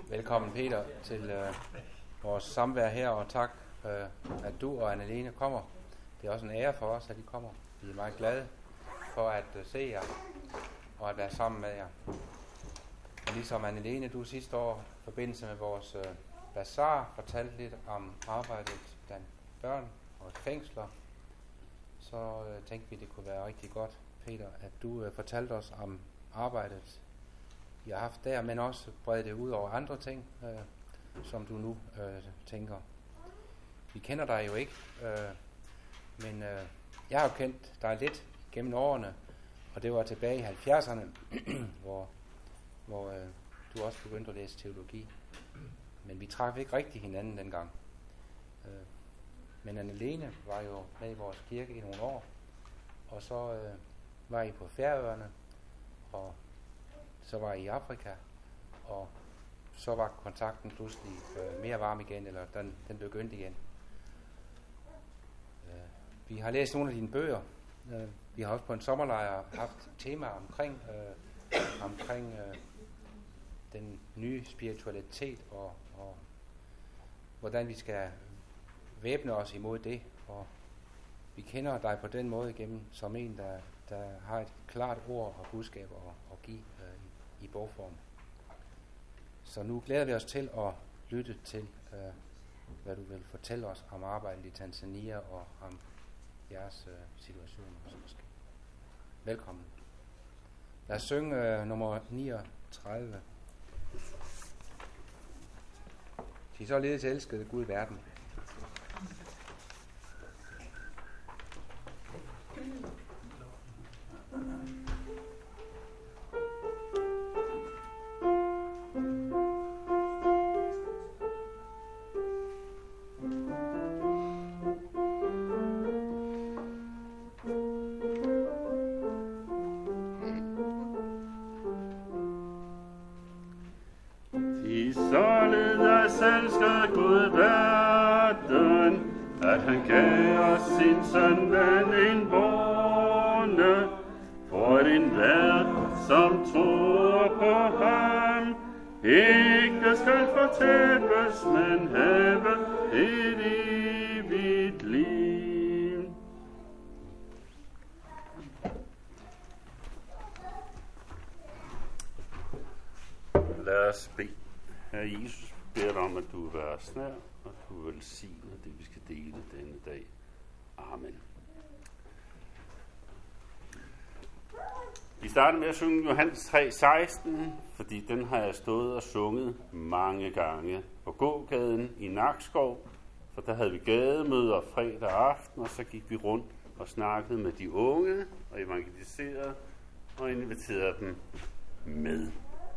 Velkommen Peter til vores samvær her, og tak, at du og Anne-Lene kommer. Det er også en ære for os, at I kommer. Vi er meget glade for at se jer og at være sammen med jer. Og ligesom Anne-Lene, du sidste år i forbindelse med vores bazar fortalte lidt om arbejdet blandt børn og fængsler, så tænkte vi, det kunne være rigtig godt, Peter, at du fortalte os om arbejdet, I har haft der, men også brede det ud over andre ting, som du nu tænker. Vi kender dig jo ikke, men jeg har jo kendt dig lidt gennem årene, og det var tilbage i 70'erne, hvor du også begyndte at læse teologi. Men vi traf ikke rigtig hinanden dengang. Men Anne-Lene var jo med i vores kirke i nogle år, og så var I på Færøerne, og så var I i Afrika, og så var kontakten pludselig mere varm igen, eller den begyndte igen. Vi har læst nogle af dine bøger. Vi har også på en sommerlejr haft tema omkring den nye spiritualitet, og hvordan vi skal væbne os imod det. Og vi kender dig på den måde igennem som en, der har et klart ord og budskab at give i bogform. Så nu glæder vi os til at lytte til, hvad du vil fortælle os om arbejdet i Tanzania og om jeres situation. Velkommen. Lad os synge nummer 39. De således elskede Gud verden. At han gav os sin søn ven en borne, for en verden, som tror på ham, ikke skal fortabes, men have et evigt liv. Lad os bede. Herre Jesus, beder dig om, at du vil være snær, og du vil velsigne det, vi skal dele denne dag. Amen. Vi starter med at synge Johannes 3:16, fordi den har jeg stået og sunget mange gange på gågaden i Nakskov, for der havde vi gademøder fredag aften, og så gik vi rundt og snakkede med de unge og evangeliserede og inviterede dem med.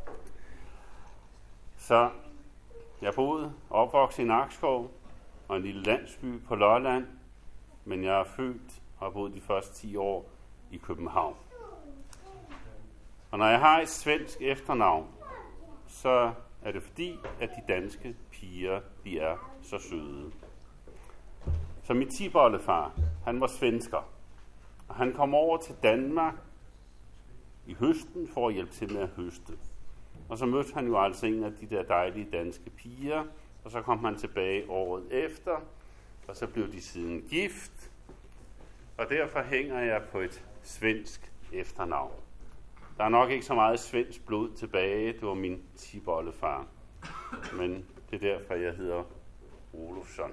Så jeg boede opvokset i Nakskov og en lille landsby på Lolland, men jeg er født og har boet de første 10 år i København. Og når jeg har et svensk efternavn, så er det fordi, at de danske piger, de er så søde. Så min tipoldefar, han var svensker, og han kom over til Danmark i høsten for at hjælpe til med at høste. Og så mødte han jo altså en af de der dejlige danske piger, og så kom han tilbage året efter, og så blev de siden gift, og derfor hænger jeg på et svensk efternavn. Der er nok ikke så meget svensk blod tilbage, det var min tipoldefar, men det er derfor, jeg hedder Olofsson.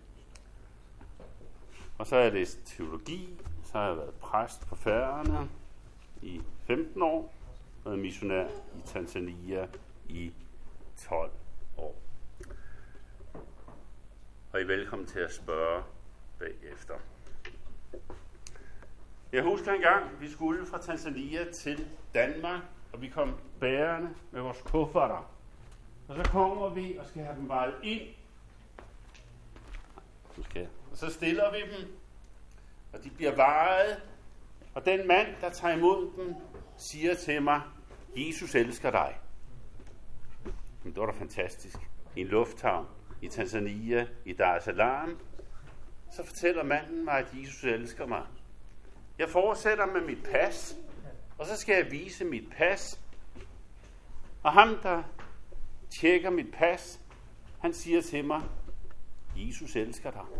Og så har jeg læst teologi, så har jeg været præst på Færøerne i 15 år, og missionær i Tanzania i 12 år. Og I er velkommen til at spørge bagefter. Jeg husker en gang, vi skulle fra Tanzania til Danmark, og vi kom bærende med vores kufferter. Og så kommer vi og skal have dem vejet ind. Og så stiller vi dem, og de bliver vejet. Og den mand, der tager imod dem, siger til mig, Jesus elsker dig. Men det var da fantastisk. I en lufthavn i Tanzania, i Dar es Salaam, så fortæller manden mig, at Jesus elsker mig. Jeg fortsætter med mit pas, og så skal jeg vise mit pas. Og ham, der tjekker mit pas. Han siger til mig, Jesus elsker dig.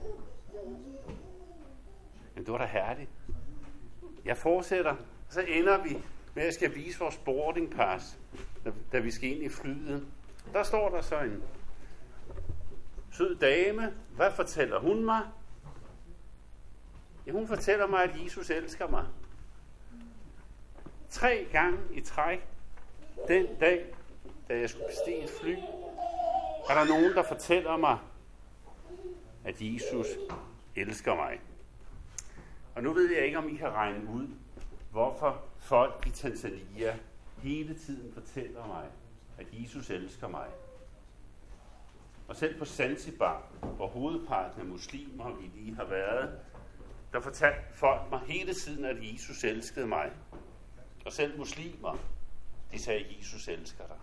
Men det var da herligt. Jeg fortsætter, og så ender vi med at skal vise vores boardingpass, da vi skal ind i flyet. Der står der så en sød dame. Hvad fortæller hun mig? Ja, hun fortæller mig, at Jesus elsker mig. 3 gange i træk den dag, da jeg skulle bestige et fly, er der nogen, der fortæller mig, at Jesus elsker mig. Og nu ved jeg ikke, om I kan regne ud, hvorfor folk i Tanzania hele tiden fortæller mig, at Jesus elsker mig. Og selv på Zanzibar, hvor hovedparten af muslimer vi lige har været, der fortalte folk mig hele tiden, at Jesus elskede mig. Og selv muslimer, de sagde, at Jesus elsker dig.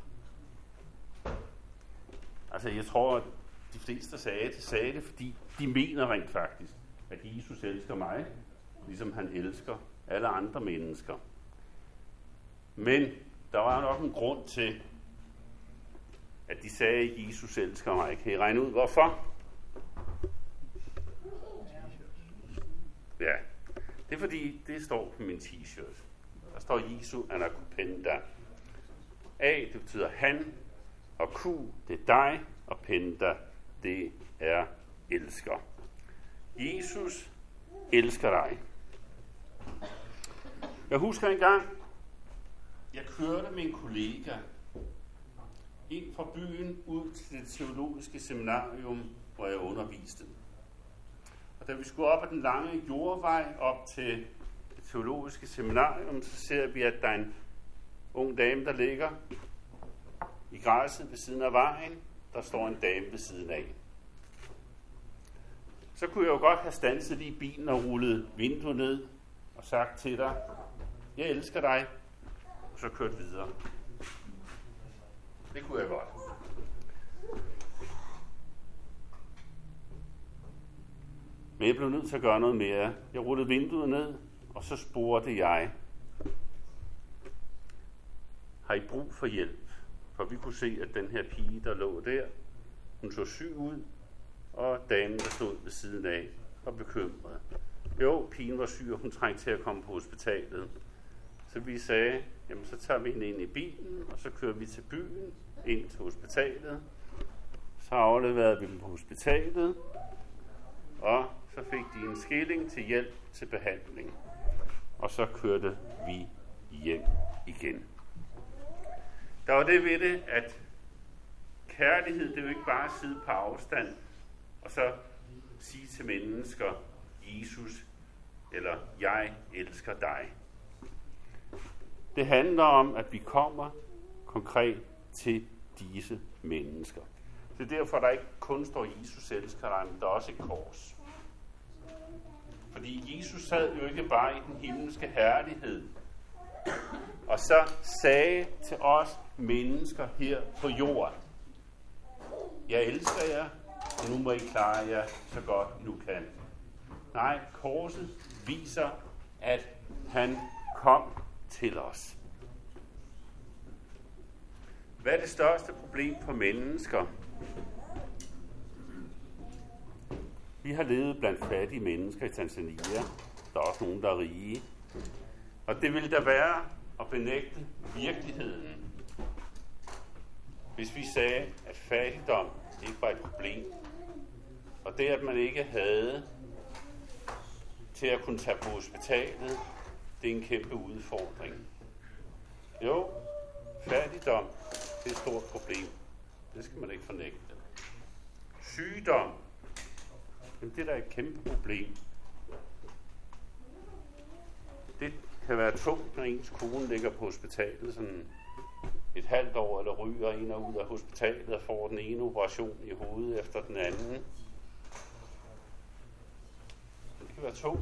Altså jeg tror, at de fleste sagde det, fordi de mener rent faktisk, at Jesus elsker mig, ligesom han elsker alle andre mennesker. Men der var nok en grund til, at de sagde, at Jesus elsker mig. Kan I regne ud, hvorfor? Ja, det er fordi, det står på min t-shirt. Der står Jesu anakupenda. A, det betyder han, og Q, det er dig, og penda, det er elsker. Jesus elsker dig. Jeg husker engang, jeg kørte med en kollega ind fra byen ud til det teologiske seminarium, hvor jeg underviste. Og da vi skulle op ad den lange jordvej op til det teologiske seminarium, så ser vi, at der er en ung dame, der ligger i græsset ved siden af vejen. Der står en dame ved siden af. Så kunne jeg jo godt have standset i bilen og rullet vinduet ned og sagt til dig, jeg elsker dig, og så kørt videre. Det kunne jeg godt. Men jeg blev nødt til at gøre noget mere. Jeg rullede vinduet ned, og så spurgte jeg, har I brug for hjælp? For vi kunne se, at den her pige, der lå der, hun så syg ud, og damen, der stod ved siden af, var bekymret. Jo, pigen var syg, og hun trængte til at komme på hospitalet. Så vi sagde, jamen så tager vi hende ind i bilen, og så kører vi til byen, ind til hospitalet. Så afleverede vi dem på hospitalet, og så fik de en skilling til hjælp til behandling. Og så kørte vi hjem igen. Der var det ved det, at kærlighed, det er jo ikke bare at sidde på afstand, og så sige til mennesker, Jesus, eller jeg elsker dig. Det handler om, at vi kommer konkret til disse mennesker. Det er derfor, der ikke kun står Jesus elsker dig, men der er også et kors. Fordi Jesus sad jo ikke bare i den himmelske herlighed, og så sagde til os mennesker her på jorden, jeg elsker jer, og nu må I klare jer så godt I nu kan. Nej, korset viser, at han kom til os. Hvad er det største problem for mennesker? Vi har levet blandt fattige mennesker i Tanzania. Der er også nogen, der er rige. Og det ville da være at benægte virkeligheden, hvis vi sagde, at fattigdom ikke var et problem. Og det, at man ikke havde til at kunne tage på hospitalet, det er en kæmpe udfordring. Jo, fattigdom, det er et stort problem. Det skal man ikke fornægte. Sygdom, jamen det er da et kæmpe problem. Det kan være tungt, når ens kone ligger på hospitalet sådan et halvt år, eller ryger ind og ud af hospitalet og får den ene operation i hovedet efter den anden. Det kan være tungt.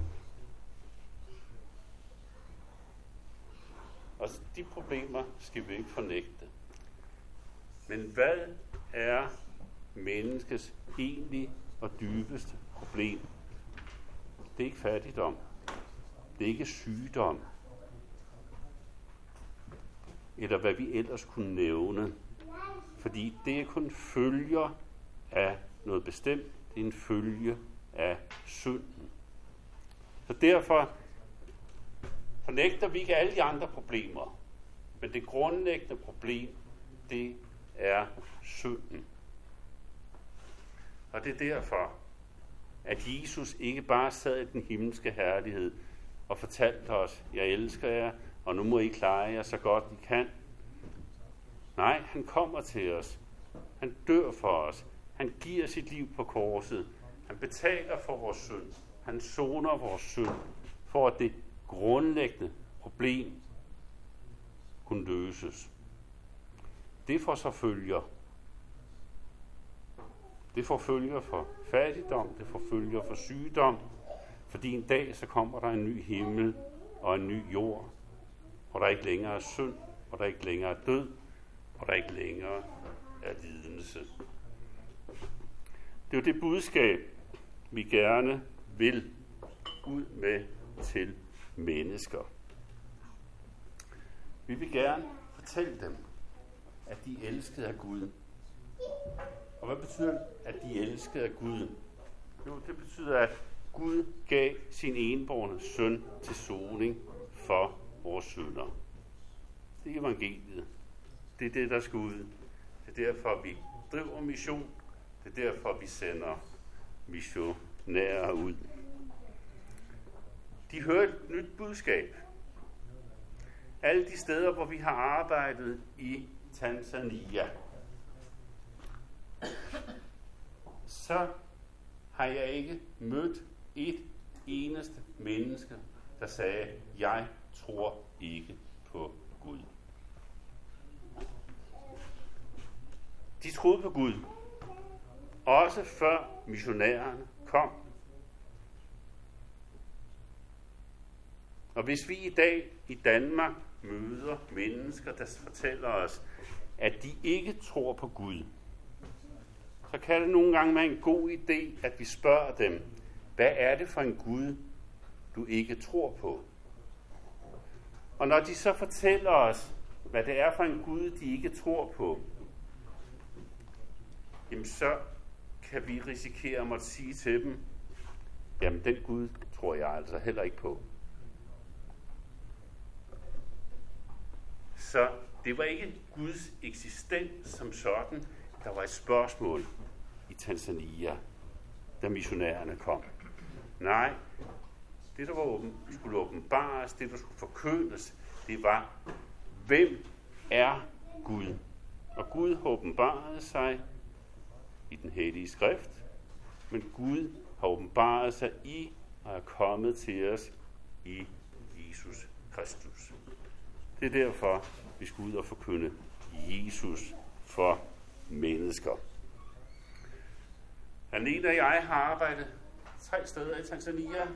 Og de problemer skal vi ikke fornægte. Men hvad er menneskets egentlige og dybeste problem? Det er ikke fattigdom. Det er ikke sygdom. Eller hvad vi ellers kunne nævne. Fordi det er kun følger af noget bestemt. Det er en følge af synden. Så derfor fornægter vi ikke alle de andre problemer. Men det grundlæggende problem, det er synden. Og det er derfor, at Jesus ikke bare sad i den himmelske herlighed og fortalte os, jeg elsker jer, og nu må I klare jer så godt I kan. Nej, han kommer til os. Han dør for os. Han giver sit liv på korset. Han betaler for vores synd. Han soner vores synd, for at det grundlæggende problem kunne løses. Det får så følger. Det får følger for fattigdom, det får følger for sygdom, fordi en dag så kommer der en ny himmel og en ny jord, hvor der ikke længere er synd, hvor der ikke længere er død, hvor der ikke længere er lidelse. Det er jo det budskab, vi gerne vil ud med til mennesker. Vi vil gerne fortælle dem, at de er elsket af Gud. Og hvad betyder det, at de er elsket af Gud? Jo, det betyder, at Gud gav sin enbårne søn til soning for vores synder. Det er evangeliet. Det er det, der skal ud. Det er derfor, vi driver mission. Det er derfor, vi sender missionærer ud. De hører et nyt budskab. Alle de steder, hvor vi har arbejdet i Tanzania, så har jeg ikke mødt et eneste menneske, der sagde, jeg tror ikke på Gud. De troede på Gud, også før missionærerne kom. Og hvis vi i dag i Danmark møder mennesker, der fortæller os, at de ikke tror på Gud, så kan det nogle gange være en god idé, at vi spørger dem, hvad er det for en Gud, du ikke tror på? Og når de så fortæller os, hvad det er for en Gud, de ikke tror på, jamen så kan vi risikere at måtte sige til dem, jamen den Gud tror jeg altså heller ikke på. Så det var ikke Guds eksistens som sådan, der var et spørgsmål i Tanzania, da missionærerne kom. Nej, det der skulle åbenbares, det der skulle forkyndes, det var, hvem er Gud? Og Gud har åbenbaret sig i den hellige skrift, men Gud har åbenbaret sig i og er kommet til os i Jesus Kristus. Det er derfor, vi skal ud og forkynde Jesus for mennesker. Anita og jeg har arbejdet 3 steder i Tanzania.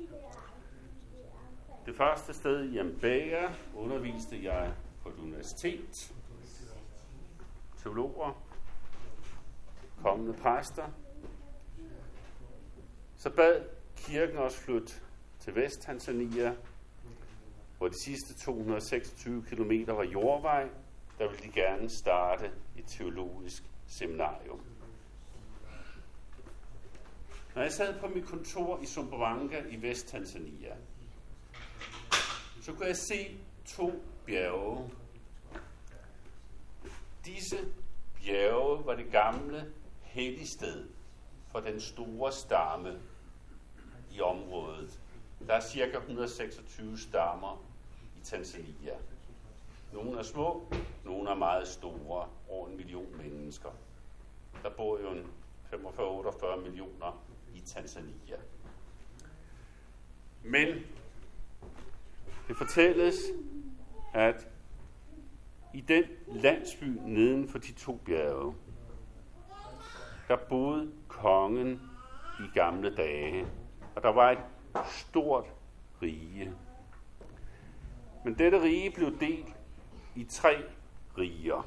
Det første sted i Mbeya underviste jeg på et universitet. Teologer, kommende præster. Så bad kirken også flytte til Vest-Tanzania, hvor de sidste 226 kilometer var jordvej. Der ville de gerne starte et teologisk seminarium. Når jeg sad på mit kontor i Sumbawanga i Vest-Tanzania, så kunne jeg se 2 bjerge. Disse bjerge var det gamle helligsted for den store stamme i området. Der er ca. 126 stammer i Tanzania. Nogle er små, nogle er meget store, over 1 million mennesker. Der bor jo en 45-48 millioner i Tanzania. Men det fortælles, at i den landsby neden for de 2 bjerge, der boede kongen i gamle dage, og der var et stort rige. Men dette rige blev delt i 3 riger.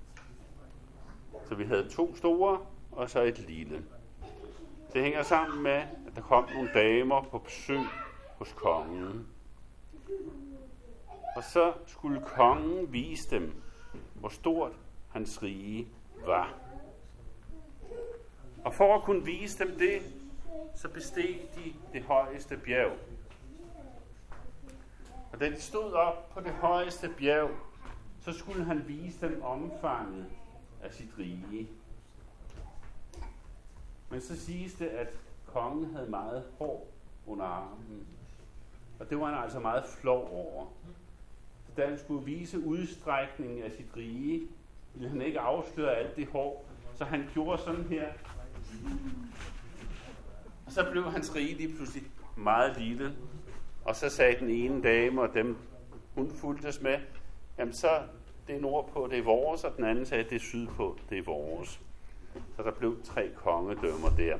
Så vi havde 2 store, og så et lille. Det hænger sammen med, at der kom nogle damer på besøg hos kongen. Og så skulle kongen vise dem, hvor stort hans rige var. Og for at kunne vise dem det, så besteg de det højeste bjerg. Og da de stod op på det højeste bjerg, så skulle han vise dem omfanget af sit rige. Men så siges det, at kongen havde meget hår under armen. Og det var han altså meget flov over. Så da han skulle vise udstrækningen af sit rige, ville han ikke afsløre alt det hår. Så han gjorde sådan her. Og så blev hans rige lige pludselig meget lille. Og så sagde den ene dame, og dem hun fulgtes med, jamen så det nordpå, det er vores, og den anden sagde, det er sydpå, det er vores. Så der blev 3 kongedømmer der.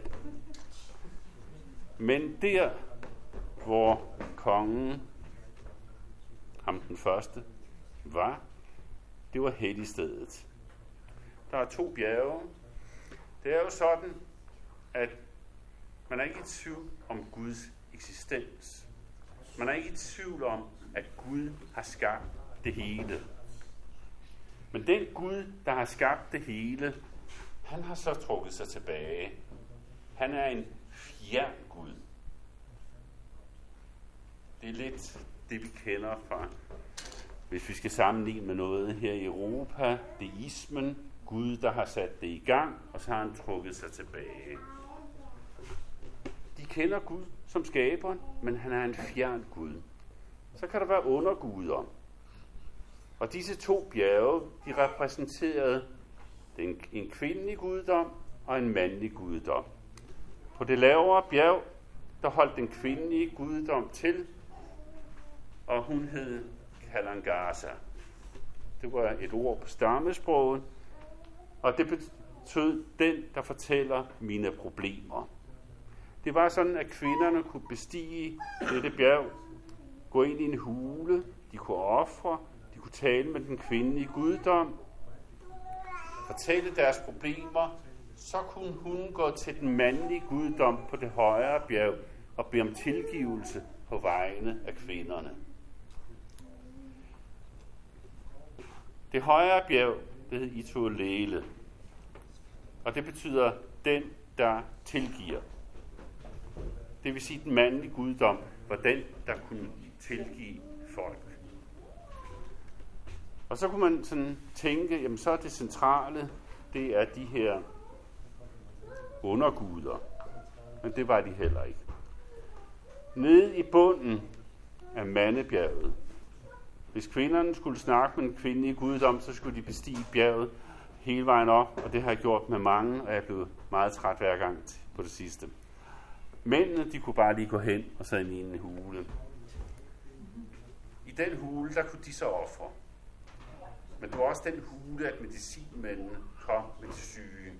Men der, hvor kongen, ham den første, var, det var helligstedet. Der er 2 bjerge. Det er jo sådan, at man er ikke i tvivl om Guds eksistens. Man er ikke i tvivl om, at Gud har skabt det hele. Men den Gud, der har skabt det hele, han har så trukket sig tilbage. Han er en fjern Gud. Det er lidt det, vi kender fra, hvis vi skal sammenligne med noget her i Europa, deismen, Gud, der har sat det i gang, og så har han trukket sig tilbage. De kender Gud som skaberen, men han er en fjern Gud. Så kan der være underguder. Og disse 2 bjerge, de repræsenterede en kvindelig guddom og en mandlig guddom. På det lavere bjerg, der holdt den kvindelige guddom til, og hun hed Kalangasa. Det var et ord på stammesproget, og det betød den, der fortæller mine problemer. Det var sådan, at kvinderne kunne bestige dette bjerg, gå ind i en hule, de kunne ofre, de kunne tale med den kvindelige guddom, fortælle deres problemer, så kunne hun gå til den mandlige guddom på det højere bjerg og bede om tilgivelse på vegne af kvinderne. Det højere bjerg, det hed Itolele, og det betyder den, der tilgiver. Det vil sige, at den mandlige guddom var den, der kunne tilgive folk. Og så kunne man sådan tænke, jamen så er det centrale, det er de her underguder. Men det var de heller ikke. Nede i bunden af Mandebjerget, hvis kvinderne skulle snakke med en kvindelige guddom, så skulle de bestige bjerget hele vejen op, og det har jeg gjort med mange, og jeg blev meget træt hver gang på det sidste. Mændene, de kunne bare lige gå hen og så ind i en hule. I den hule, der kunne de så ofre. Men det var også den hule, at medicinmændene kom med de syge.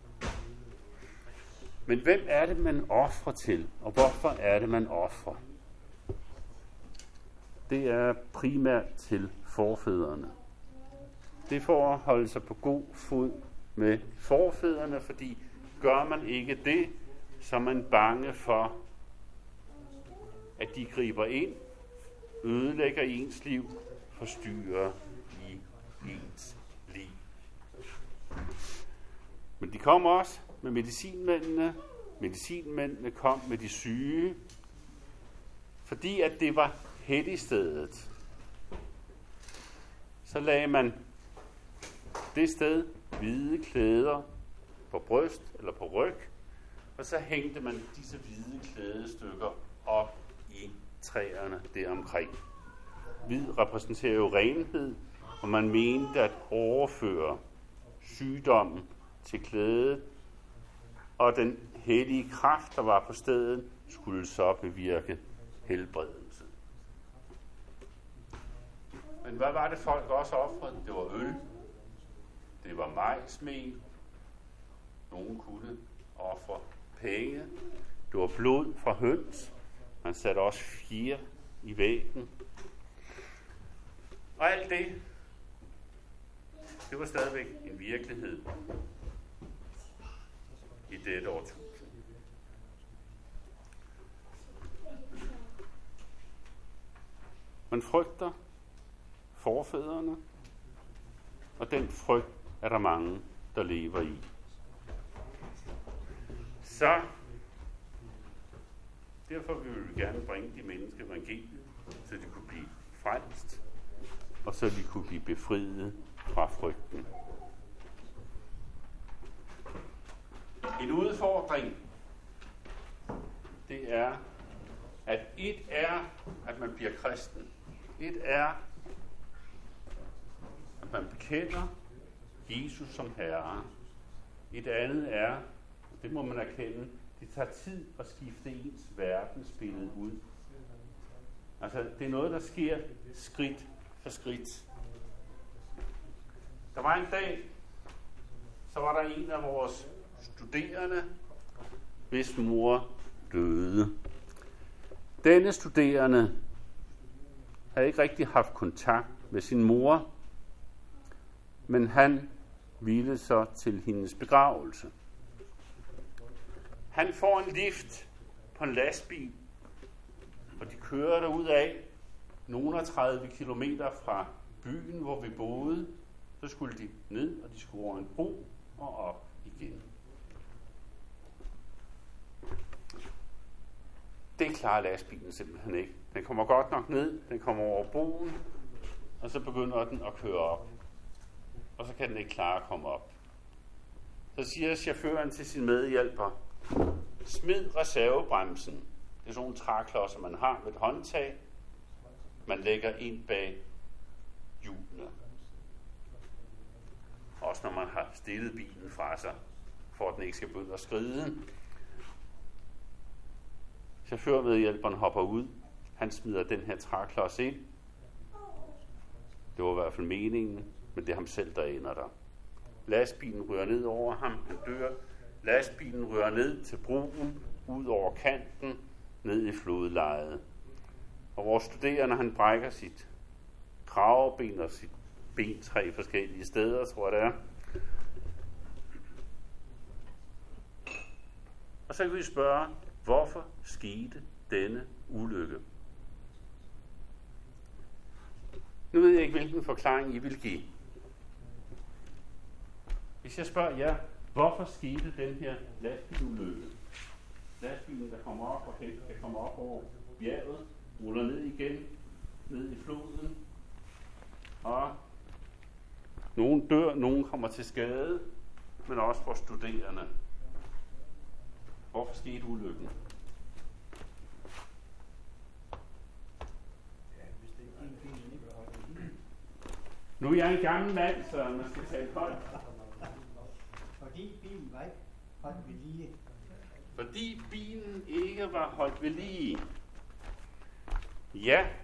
Men hvem er det, man ofrer til, og hvorfor er det, man ofrer? Det er primært til forfædrene. Det er for at holde sig på god fod med forfædrene, fordi gør man ikke det, så er man bange for, at de griber ind, ødelægger ens liv, forstyrrer i ens liv. Men de kom også med medicinmændene. Medicinmændene kom med de syge, fordi at det var helligstedet. Så lagde man det sted hvide klæder på bryst eller på ryg, og så hængte man disse hvide klædestykker op i træerne deromkring. Hvid repræsenterer jo renhed, og man mente at overføre sygdommen til klædet, og den hellige kraft, der var på stedet, skulle så bevirke helbredelse. Men hvad var det folk også ofrede? Det var øl, det var majsmel, nogen kunne ofre penge, det var blod fra høns, man satte også fjer i væggen. Og alt det var stadigvæk en virkelighed i dette årtusind. Man frygter forfædrene, og den frygt er der mange, der lever i. Så derfor vil vi gerne bringe de mennesker evangeliet, så de kunne blive frelst, og så de kunne blive befriet fra frygten. En udfordring, det er, at et er, at man bliver kristen. Et er, at man bekender Jesus som Herre. Et andet er, det må man erkende, det tager tid at skifte ens verdensbillede ud. Altså, det er noget, der sker skridt for skridt. Der var en dag, så var der en af vores studerende, hvis mor døde. Denne studerende havde ikke rigtig haft kontakt med sin mor, men han ville så til hendes begravelse. Han får en lift på en lastbil, og de kører derud af nogle 30 kilometer fra byen, hvor vi boede. Så skulle de ned, og de skulle over en bro og op igen. Det klarer lastbilen simpelthen ikke. Den kommer godt nok ned, den kommer over broen, og så begynder den at køre op. Og så kan den ikke klare at komme op. Så siger chaufføren til sin medhjælper, smid reservebremsen. Det er sådan nogle træklodser, man har med et håndtag. Man lægger ind bag hjulene. Også når man har stillet bilen fra sig, for at den ikke skal begynde at skride. Chaufførmedhjælperen hopper ud. Han smider den her træklods ind. Det var i hvert fald meningen, men det er ham selv, der ender der. Lastbilen rører ned over ham. Han dør. Lastbilen rører ned til broen, ud over kanten, ned i flodlejet. Og vores studerende, han brækker sit kraveben og sit ben 3 forskellige steder, tror jeg det er. Og så kan vi spørge, hvorfor skete denne ulykke? Nu ved jeg ikke, hvilken forklaring I vil give. Hvis jeg spørger jer, hvorfor skete den her lastbilulykke? Lastbilen, der kommer op og kan komme op over bjerget, ruller ned igen, ned i floden, og nogen dør, nogen kommer til skade, men også for studerende. Hvorfor skete ulykken? Nu er jeg en gammel mand, så man skal tale højt. Fordi bilen var ikke holdt ved lige. Fordi bilen ikke var holdt ved lige. Ja,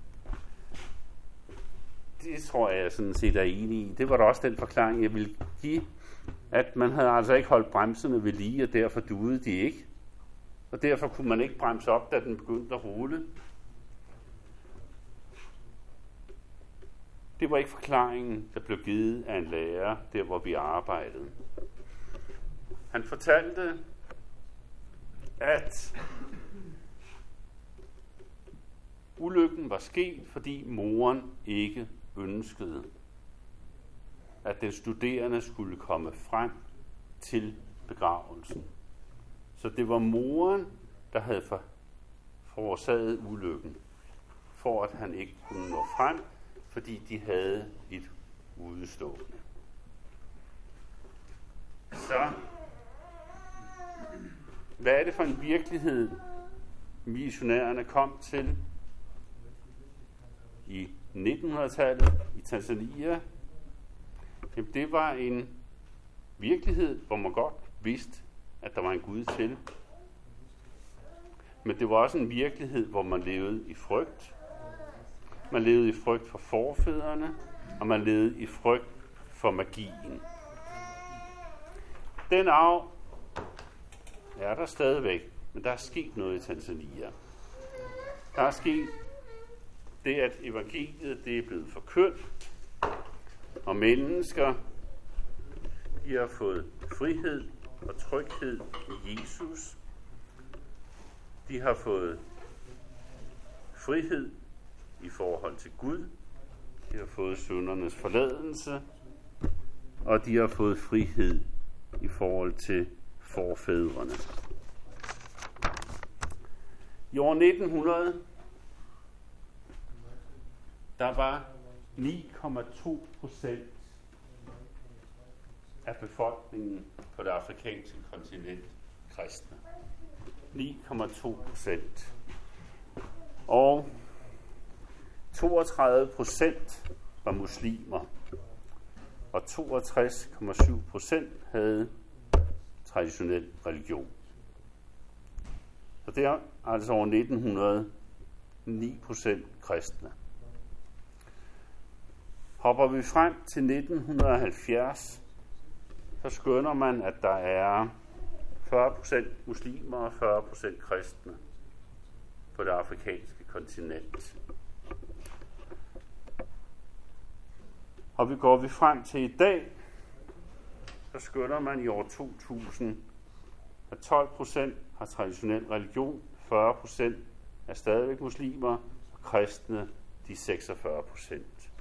det tror jeg sådan set er enig i. Det var da også den forklaring, jeg ville give, at man havde altså ikke holdt bremserne ved lige, og derfor duede de ikke. Og derfor kunne man ikke bremse op, da den begyndte at rulle. Det var ikke forklaringen, der blev givet af en lærer, der hvor vi arbejdede. Han fortalte, at ulykken var sket, fordi moren ikke ønskede, at den studerende skulle komme frem til begravelsen. Så det var moren, der havde forårsaget ulykken, for at han ikke kunne nå frem, fordi de havde et udestående. Så hvad er det for en virkelighed, missionærerne kom til i 1900-tallet i Tanzania? Jamen, det var en virkelighed, hvor man godt vidste, at der var en Gud til. Men det var også en virkelighed, hvor man levede i frygt. Man levede i frygt for forfædrene, og man levede i frygt for magien. Den arv er der stadigvæk, men der er sket noget i Tanzania. Der er sket det, at evangeliet det er blevet forkyndt, og mennesker de har fået frihed og tryghed i Jesus. De har fået frihed i forhold til Gud. De har fået syndernes forladelse. og de har fået frihed i forhold til forfædrene. I år 1900, der var 9,2% af befolkningen på det afrikanske kontinent kristne. 9,2%. Og 32% var muslimer, og 62,7% havde traditionel religion. Så det er altså over 1900 9% kristne. Hopper vi frem til 1970, så skønner man, at der er 40% muslimer og 40% kristne på det afrikanske kontinent. Og går vi frem til i dag, så skønner man i år 2000, at 12% har traditionel religion, 40% er stadigvæk muslimer, og kristne de 46%.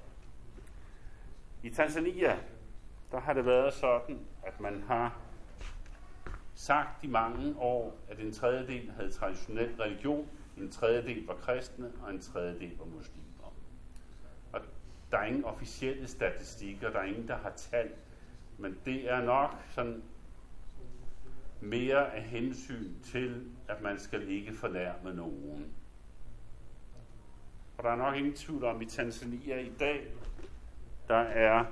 I Tanzania, der har det været sådan, at man har sagt i mange år, at en tredjedel havde traditionel religion, en tredjedel var kristne, og en tredjedel var muslimer. Og der er ingen officielle statistikker, der er ingen, der har tal, men det er nok sådan mere af hensyn til, at man skal ikke fornærme nogen. Og der er nok ingen tvivl om, i Tanzania i dag, der er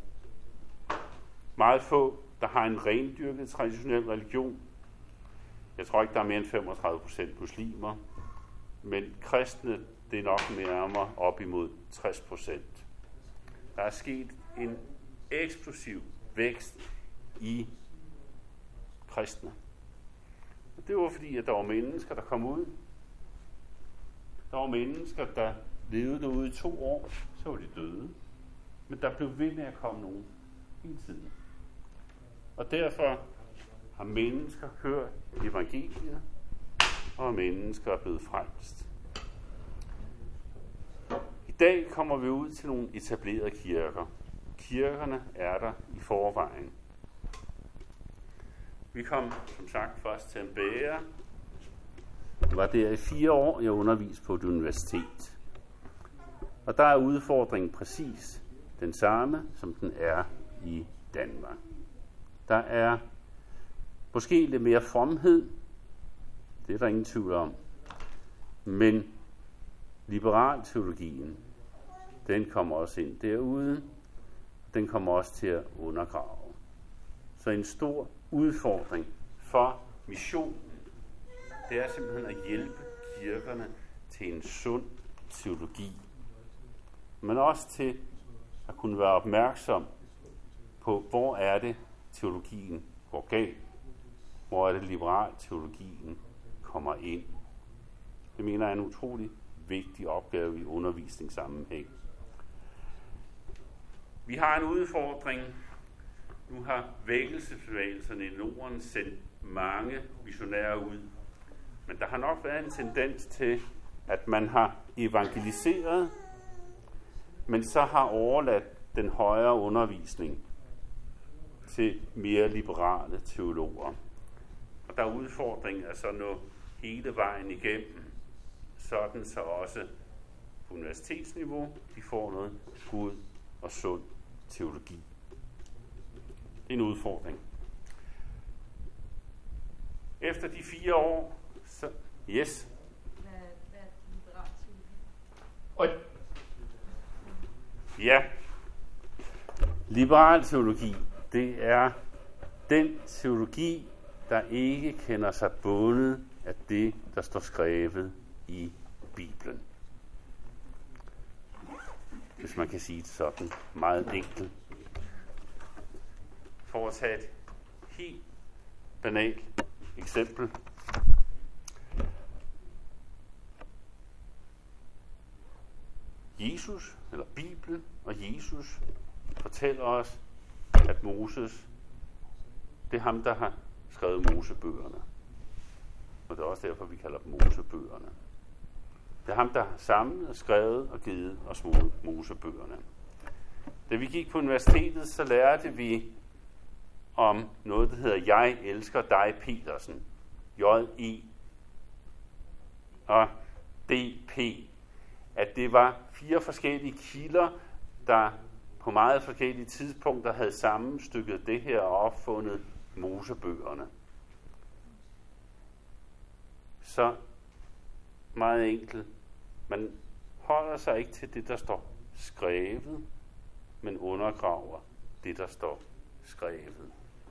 meget få, der har en rendyrket traditionel religion. Jeg tror ikke, der er mere end 35% muslimer, men kristne, det er nok nærmere op imod 60%. Der er sket en eksplosiv vækst i kristne. Og det var fordi, at der var mennesker, der kom ud. Der var mennesker, der levede derude i 2 år, så var de døde. Men der blev ved med at komme nogen hele tiden. Og derfor har mennesker hørt evangeliet, og mennesker er blevet frelst. I dag kommer vi ud til nogle etablerede kirker. Kirkerne er der i forvejen. Vi kom, som sagt, først til Mbeya. Jeg var der i 4 år, jeg underviste på et universitet. Og der er udfordringen præcis den samme, som den er i Danmark. Der er måske lidt mere fromhed, det er der ingen tvivl om, men liberalteologien, den kommer også ind derude, den kommer også til at undergrave. Så en stor udfordring for missionen, det er simpelthen at hjælpe kirkerne til en sund teologi, men også til at kunne være opmærksom på, hvor er det, teologien går galt. Hvor er det, liberalteologien kommer ind. Det mener jeg er en utrolig vigtig opgave i undervisningssammenhæng. Vi har en udfordring. Nu har vækkelsesbevægelserne i Norden sendt mange missionærer ud. Men der har nok været en tendens til, at man har evangeliseret, men så har overladt den højere undervisning til mere liberale teologer. Og der er udfordringen altså at nå hele vejen igennem, sådan så også på universitetsniveau de får noget god og sund teologi. Det er en udfordring. Efter de 4 år, så... Yes? Hvad er liberal teologi? Ja. Liberal teologi, det er den teologi, der ikke kender sig bundet af det, der står skrevet i Bibelen. Hvis man kan sige det sådan meget enkelt. For at tage et helt banalt eksempel. Jesus, eller Bibelen og Jesus, fortæller os, at Moses, det er ham, der har skrevet Mosebøgerne. Og det er også derfor, vi kalder dem Mosebøgerne. Det er ham, der har samlet, skrevet og givet os Mosebøgerne. Da vi gik på universitetet, så lærte vi om noget, der hedder Jeg elsker dig, Petersen. J-E og D-P. At det var 4 forskellige kilder, der på meget forskellige tidspunkter havde sammenstykket det her og opfundet Mosebøgerne. Så meget enkelt. Man holder sig ikke til det, der står skrevet, men undergraver det, der står skrevet.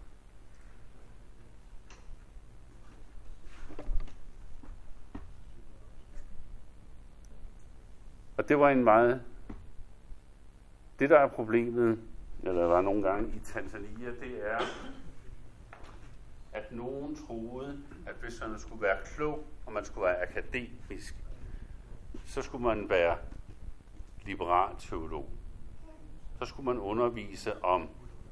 Og det var en meget... Det, der er problemet, eller var nogle gange i Tanzania, det er, at nogen troede, at hvis man skulle være klog, og man skulle være akademisk, så skulle man være liberal teolog. Så skulle man undervise om,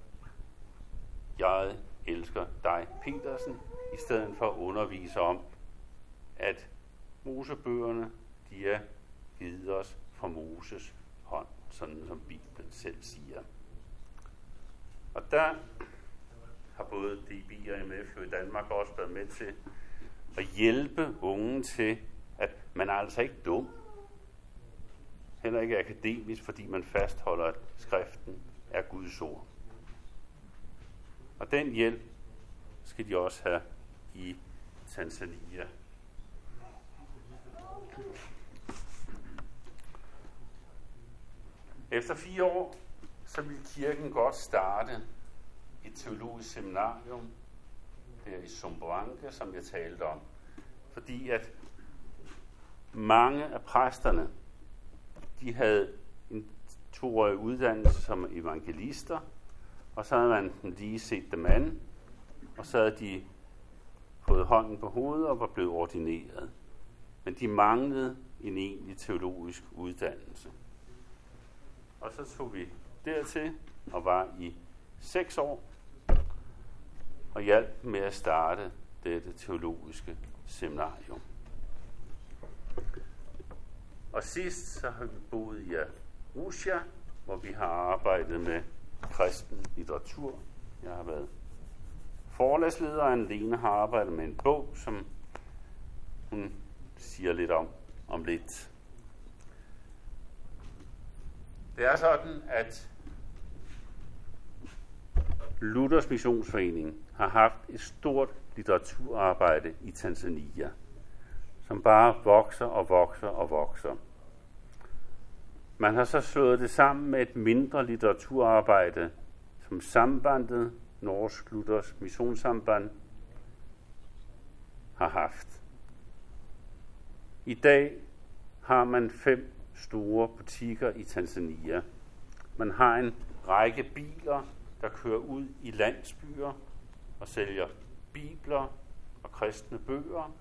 jeg elsker dig, Petersen, i stedet for at undervise om, at Mosebøgerne, de er givet os fra Moses hånd, sådan som Bibelen selv siger. Og der har både DB og MF jo i Danmark også været med til at hjælpe unge til, at man er altså ikke dum. Heller ikke akademisk, fordi man fastholder, at skriften er Guds ord. Og den hjælp skal de også have i Tanzania. Efter 4 år, så ville kirken godt starte et teologisk seminarium der i Sumbawanga, som jeg talte om. Fordi at mange af præsterne, de havde en 2-årig uddannelse som evangelister, og så havde man lige set dem an, og så havde de fået hånden på hovedet og var blevet ordineret. Men de manglede en egentlig teologisk uddannelse. Og så tog vi dertil og var i 6 år og hjalp med at starte dette teologiske seminarium. Og sidst så har vi boet i Arusha, hvor vi har arbejdet med kristen litteratur. Jeg har været forlagsleder, og Anne-Lene har arbejdet med en bog, som hun siger lidt om lidt. Det er sådan, at Luthers Missionsforening har haft et stort litteraturarbejde i Tanzania, som bare vokser og vokser og vokser. Man har så slået det sammen med et mindre litteraturarbejde, som sambandet, Norsk Luthers Missionssamband, har haft. I dag har man 5 store butikker i Tanzania. Man har en række biler, der kører ud i landsbyer og sælger bibler og kristne bøger,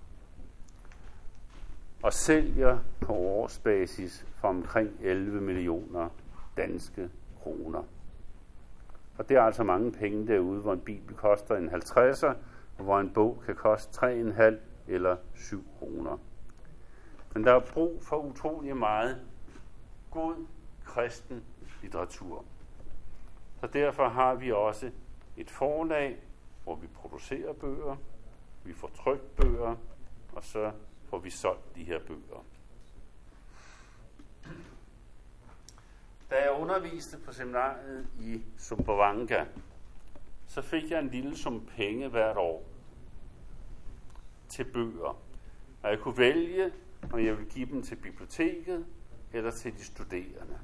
og sælger på årsbasis for omkring 11 millioner danske kroner. Og det er altså mange penge derude, hvor en bibel koster en 50'er, og hvor en bog kan koste 3,5 eller 7 kroner. Men der er brug for utrolig meget god kristen litteratur. Så derfor har vi også et forlag, hvor vi producerer bøger, vi får trykt bøger, og så får vi solgt de her bøger. Da jeg underviste på seminariet i Sumbawanga, så fik jeg en lille sum penge hvert år til bøger. Og jeg kunne vælge, om jeg ville give dem til biblioteket eller til de studerende.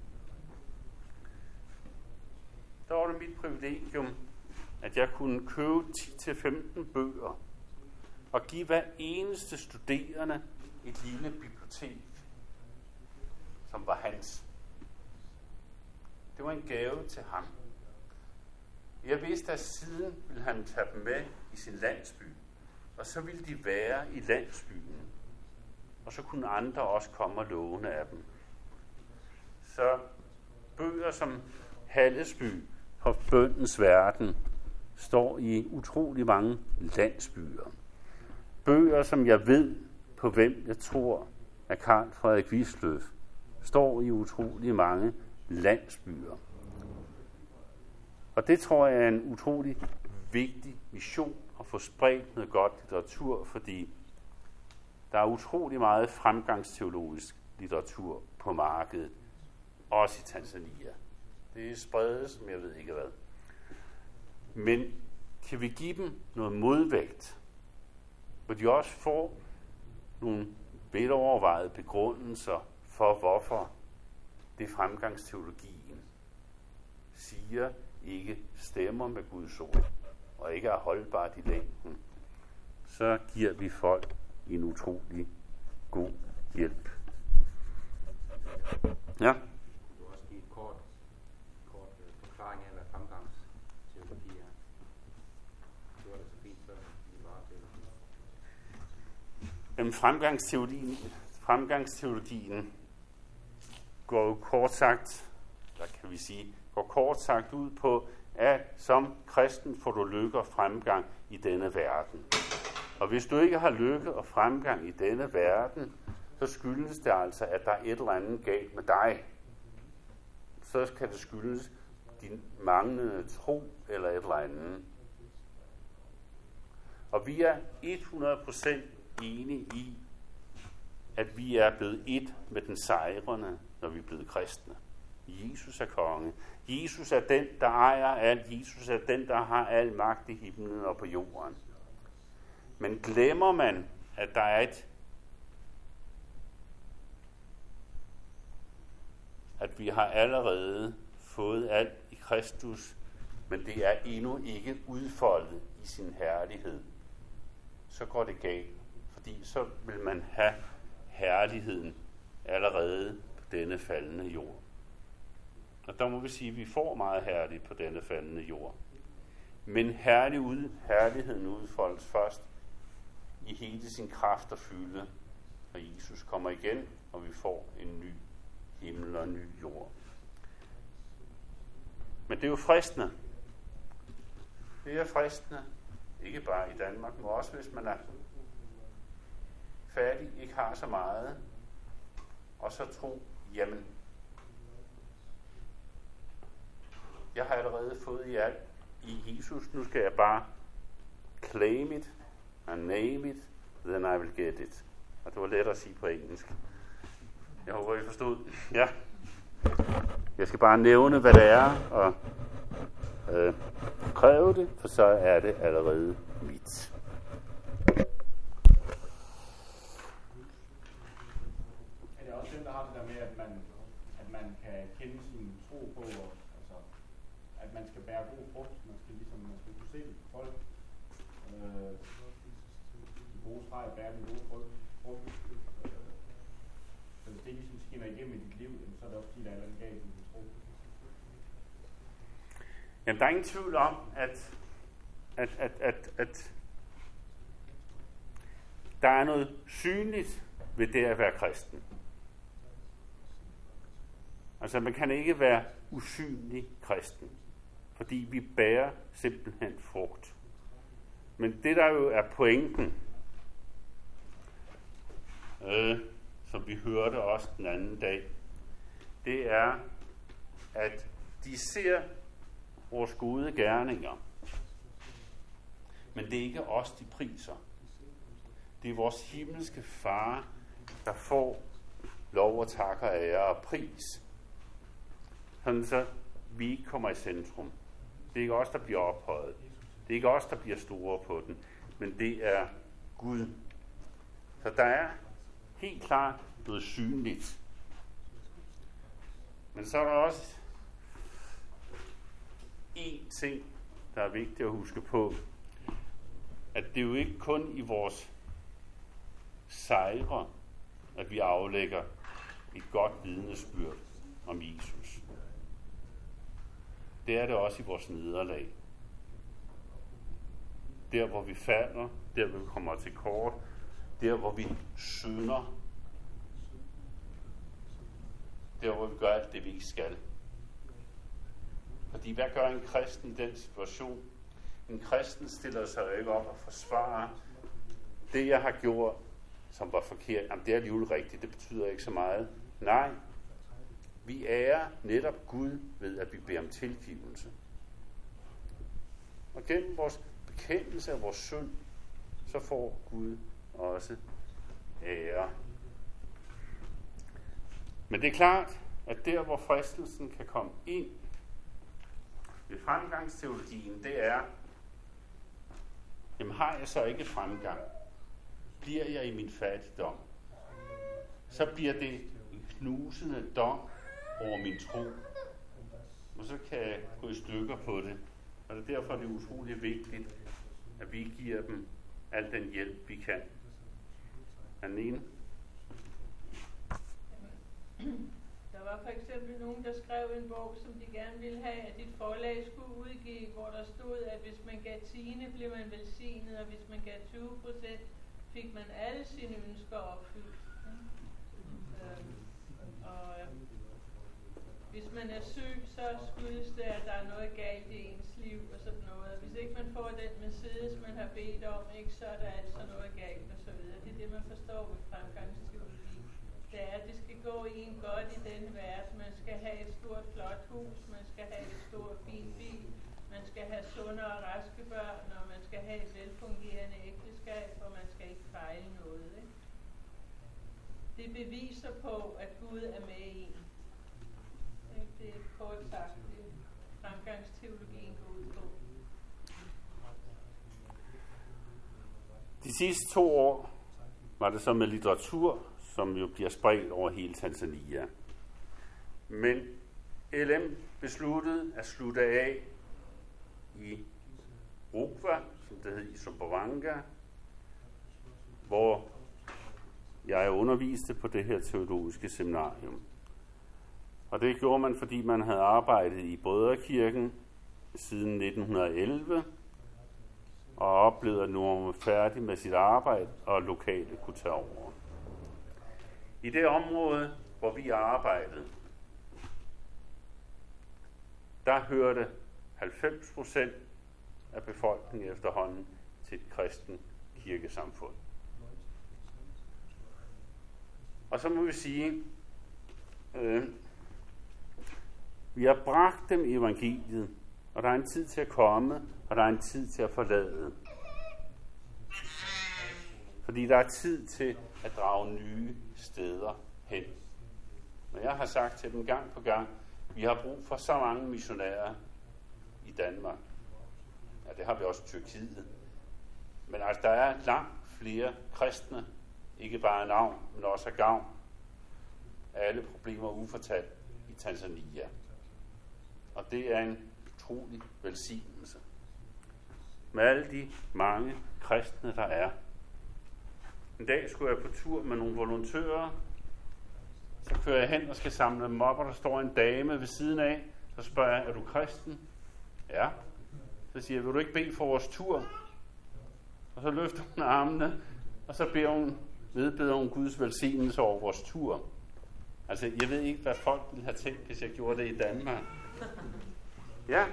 Der var det mit privilegium, at jeg kunne købe 10-15 bøger og give hver eneste studerende et lille bibliotek, som var hans. Det var en gave til ham. Jeg vidste, at siden ville han tage dem med i sin landsby, og så ville de være i landsbyen, og så kunne andre også komme og låne af dem. Så bøger som Hallesby og Bøndens Verden står i utrolig mange landsbyer. Bøger, som jeg ved på hvem jeg tror er Carl Frederik Wisløff, står i utrolig mange landsbyer. Og det tror jeg er en utrolig vigtig mission at få spredt noget godt litteratur, fordi der er utrolig meget fremgangsteologisk litteratur på markedet, også i Tanzania. Det er spredet, som jeg ved ikke hvad. Men kan vi give dem noget modvægt, hvor de også får nogle velovervejede begrundelser for, hvorfor det fremgangsteologien siger ikke stemmer med Guds ord, og ikke er holdbart i længden, så giver vi folk en utrolig god hjælp. Ja. Du har også givet et kort forklaring af, hvad fremgangsteologi er. Det var det så fint før, vi var til. Fremgangsteologien går jo kort sagt ud på, at som kristen får du lykke og fremgang i denne verden. Og hvis du ikke har lykke og fremgang i denne verden, så skyldes det altså, at der er et eller andet galt med dig. Så kan det skyldes din manglende tro eller et eller andet. Og vi er 100% enige i, at vi er blevet et med den sejrende, når vi er blevet kristne. Jesus er konge. Jesus er den, der ejer alt. Jesus er den, der har al magt i himlen og på jorden. Men glemmer man, at der er at vi har allerede fået alt i Kristus, men det er endnu ikke udfoldet i sin herlighed, så går det galt. Fordi så vil man have herligheden allerede på denne faldende jord. Og der må vi sige, at vi får meget herligt på denne faldende jord. Men herligheden udfoldes først i hele sin kraft og fylde, når Jesus kommer igen, og vi får en ny himmel og en ny jord. Men det er jo fristende. Det er fristende, ikke bare i Danmark, men også hvis man er fattig, ikke har så meget, og så tro, jamen, jeg har allerede fået i alt i Jesus, nu skal jeg bare claim it and name it, then I will get it. Og det var let at sige på engelsk. Jeg håber, I forstod. Ja. Jeg skal bare nævne, hvad det er, og kræve det, for så er det allerede mit. Er det også dem, der har det der med, at man kan kende sin tro på, altså, at man skal bære god frugt, man skal kunne se det på folk. De gode træer bærer den gode frugt. Så hvis det ligesom skinner igennem i dit liv, så er det også fordi, der er et eller andet galt i din tro. Jamen, der er ingen tvivl om, at der er noget synligt ved det at være kristen. Altså, man kan ikke være usynlig kristen, fordi vi bærer simpelthen frugt. Men det, der jo er pointen, som vi hørte også den anden dag, det er, at de ser vores gode gerninger. Men det er ikke os, de priser. Det er vores himmelske far, der får lov og takker, ære og pris. Sådan så vi ikke kommer i centrum. Det er ikke os, der bliver ophøjet. Det er ikke os, der bliver store på den. Men det er Gud. Så der er helt klart noget synligt. Men så er der også en ting, der er vigtigt at huske på, at det er jo ikke kun i vores sejre, at vi aflægger et godt vidnesbyrd om Jesus. Det er det også i vores nederlag. Der, hvor vi falder, der, hvor vi kommer til kort, der, hvor vi synder, der, hvor vi gør alt det, vi ikke skal. Fordi hvad gør en kristen i den situation? En kristen stiller sig ikke op og forsvarer det, jeg har gjort, som var forkert. Jamen, det er alligevel rigtigt, det betyder ikke så meget. Nej, vi ærer netop Gud ved, at vi beder om tilgivelse. Og gennem vores bekendelse af vores synd, så får Gud også ære. Men det er klart, at der hvor fristelsen kan komme ind ved fremgangsteologien, det er, jamen har jeg så ikke fremgang? Bliver jeg i min fattigdom? Så bliver det en knusende dom over min tro. Og så kan jeg gå i stykker på det. Og det er derfor, det er utroligt vigtigt, at vi giver dem al den hjælp, vi kan. Anne? Der var for eksempel nogen, der skrev en bog, som de gerne ville have, at dit forlag skulle udgive, hvor der stod, at hvis man gav 10, blev man velsignet, og hvis man gav 20%, fik man alle sine ønsker opfyldt. Hvis man er syg, så skyldes det, at der er noget galt i ens liv og sådan noget. Og hvis ikke man får den Mercedes, man har bedt om, ikke, så er der altså noget galt og så videre. Det er det, man forstår ved fremgangsteologi. Det er, at det skal gå en godt i denne verden. Man skal have et stort, flot hus, man skal have et stort, fint bil, man skal have sunde og raske børn, og man skal have et velfungerende ægteskab, og man skal ikke fejle noget. Ikke? Det beviser på, at Gud er med i en. Det er kort sagt, det fremgangsteologien går ud på. De sidste 2 år var det så med litteratur, som jo bliver spredt over hele Tanzania. Men LM besluttede at slutte af i Rukwa, som det hed, i Sumbawanga, hvor jeg underviste på det her teologiske seminarium. Og det gjorde man, fordi man havde arbejdet i Brødrekirken siden 1911, og oplevede, at nu var man færdig med sit arbejde, og lokale kunne tage over. I det område, hvor vi arbejdede, der hørte 90% af befolkningen efterhånden til et kristent kirkesamfund. Og så må vi sige, vi har bragt dem evangeliet, og der er en tid til at komme, og der er en tid til at forlade. Fordi der er tid til at drage nye steder hen. Men jeg har sagt til dem gang på gang, vi har brug for så mange missionærer i Danmark. Ja, det har vi også i Tyrkiet. Men altså, der er langt flere kristne, ikke bare af navn, men også af gavn, af alle problemer ufortalt i Tanzania. Og det er en utrolig velsignelse. Med alle de mange kristne, der er. En dag skulle jeg på tur med nogle volontører. Så kører jeg hen og skal samle dem op, og der står en dame ved siden af. Så spørger jeg, er du kristen? Ja. Så siger jeg, vil du ikke bede for vores tur? Og så løfter hun armene, og så vedbeder hun Guds velsignelse over vores tur. Altså, jeg ved ikke, hvad folk ville have tænkt, hvis jeg gjorde det i Danmark. Ja.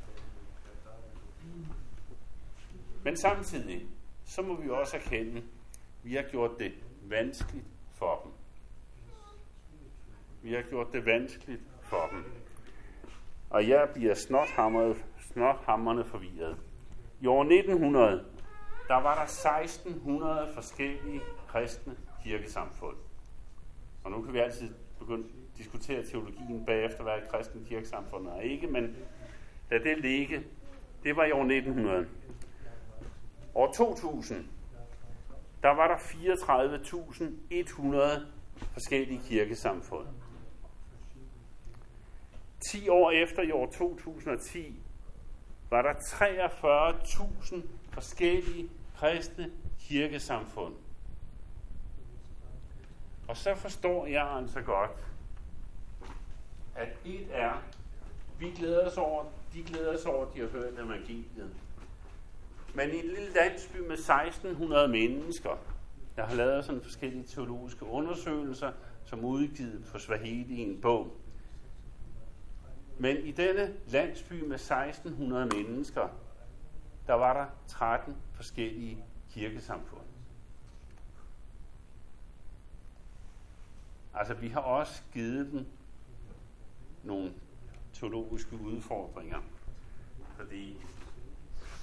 Men samtidig, så må vi også erkende, at vi har gjort det vanskeligt for dem. Vi har gjort det vanskeligt for dem. Og jeg bliver snothamrende forvirret. I år 1900, der var der 1600 forskellige kristne kirkesamfund. Og nu kan vi altid begynde at diskutere teologien bagefter, hvad et kristent kirkesamfund er ikke, men lad det ligge. Det var i år 1900. År 2000, der var der 34.100 forskellige kirkesamfund. 10 år efter, i år 2010, var der 43.000 forskellige kristne kirkesamfund. Og så forstår jeg altså godt, at et er, de glæder sig over, at de har hørt evangeliet. Men i en lille landsby med 1600 mennesker, der har lavet sådan forskellige teologiske undersøgelser, som udgivet på Swahili i en bog. Men i denne landsby med 1600 mennesker, der var der 13 forskellige kirkesamfund. Altså, vi har også givet dem nogle teologiske udfordringer, fordi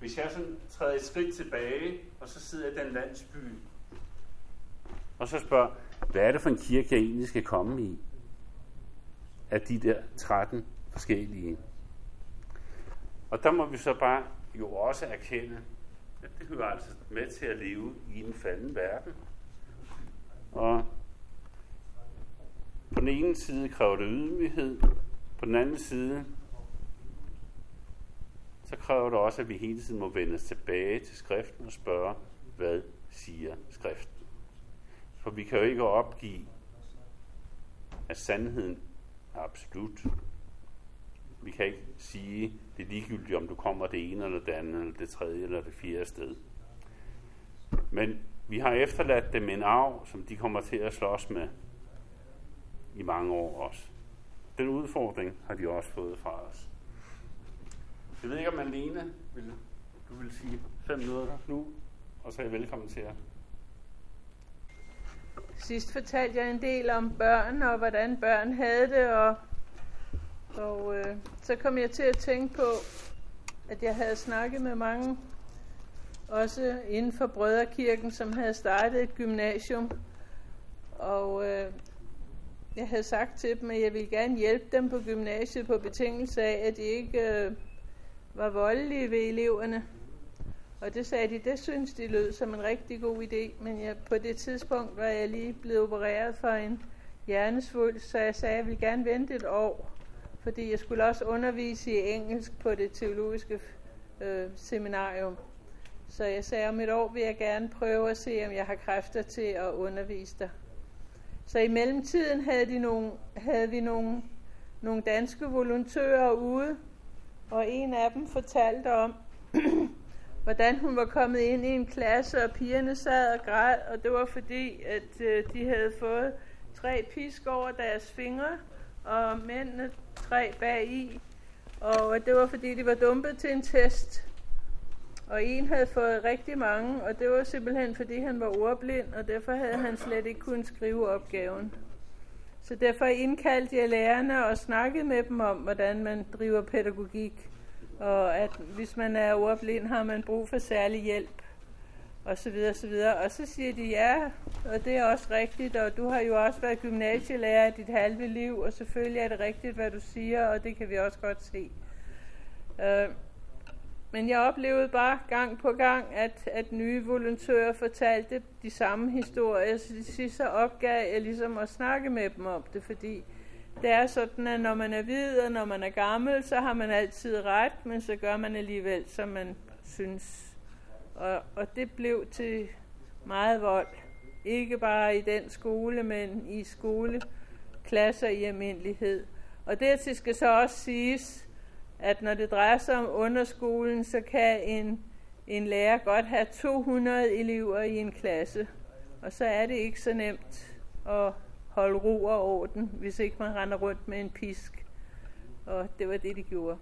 Hvis jeg sådan træder et skridt tilbage, og så sidder jeg i den landsby, og så spørger, hvad er det for en kirke, jeg egentlig skal komme i? Af de der 13 forskellige. Og der må vi så bare jo også erkende, at det hører altså med til at leve i en falden verden. Og på den ene side kræver det ydmyghed, på den anden side så kræver det også, at vi hele tiden må vende os tilbage til skriften og spørge, hvad siger skriften? For vi kan jo ikke opgive, at sandheden er absolut. Vi kan ikke sige, det er ligegyldigt, om du kommer det ene eller det andet, eller det tredje eller det fjerde sted. Men vi har efterladt dem en arv, som de kommer til at slås med i mange år også. Den udfordring har de også fået fra os. Jeg ved ikke, om Malene du vil sige 5 minutter nu, og så er jeg velkommen til jer. Sidst fortalte jeg en del om børn, og hvordan børn havde det, og så kom jeg til at tænke på, at jeg havde snakket med mange, også inden for Brødrekirken, som havde startet et gymnasium, og jeg havde sagt til dem, at jeg ville gerne hjælpe dem på gymnasiet på betingelse af, at de ikke var voldelige ved eleverne. Og det sagde de, det synes de lød som en rigtig god idé, men på det tidspunkt var jeg lige blevet opereret for en hjernesvulst, så jeg sagde, at jeg ville gerne vente et år, fordi jeg skulle også undervise i engelsk på det teologiske seminarium. Så jeg sagde, om et år vil jeg gerne prøve at se, om jeg har kræfter til at undervise dig. Så i mellemtiden havde vi nogle danske volontører ude, og en af dem fortalte om, hvordan hun var kommet ind i en klasse, og pigerne sad og græd, og det var fordi, at de havde fået 3 pisk over deres fingre, og mændene 3 bagi, og det var fordi, de var dumpet til en test. Og en havde fået rigtig mange, og det var simpelthen fordi, han var ordblind, og derfor havde han slet ikke kunnet skrive opgaven. Så derfor indkaldte jeg lærerne og snakkede med dem om, hvordan man driver pædagogik, og at hvis man er ordblind, har man brug for særlig hjælp, og så videre, og så videre. Og så siger de, ja, og det er også rigtigt, og du har jo også været gymnasielærer dit halve liv, og selvfølgelig er det rigtigt, hvad du siger, og det kan vi også godt se. Men jeg oplevede bare gang på gang, at nye volontører fortalte de samme historier, så til sidst så opgav jeg ligesom at snakke med dem om det, fordi det er sådan, at når man er hvid og når man er gammel, så har man altid ret, men så gør man alligevel, som man synes. Og det blev til meget vold. Ikke bare i den skole, men i skoleklasser i almindelighed. Og dertil skal så også siges, at når det drejer sig om underskolen, så kan en lærer godt have 200 elever i en klasse. Og så er det ikke så nemt at holde ro og orden, hvis ikke man render rundt med en pisk. Og det var det, de gjorde.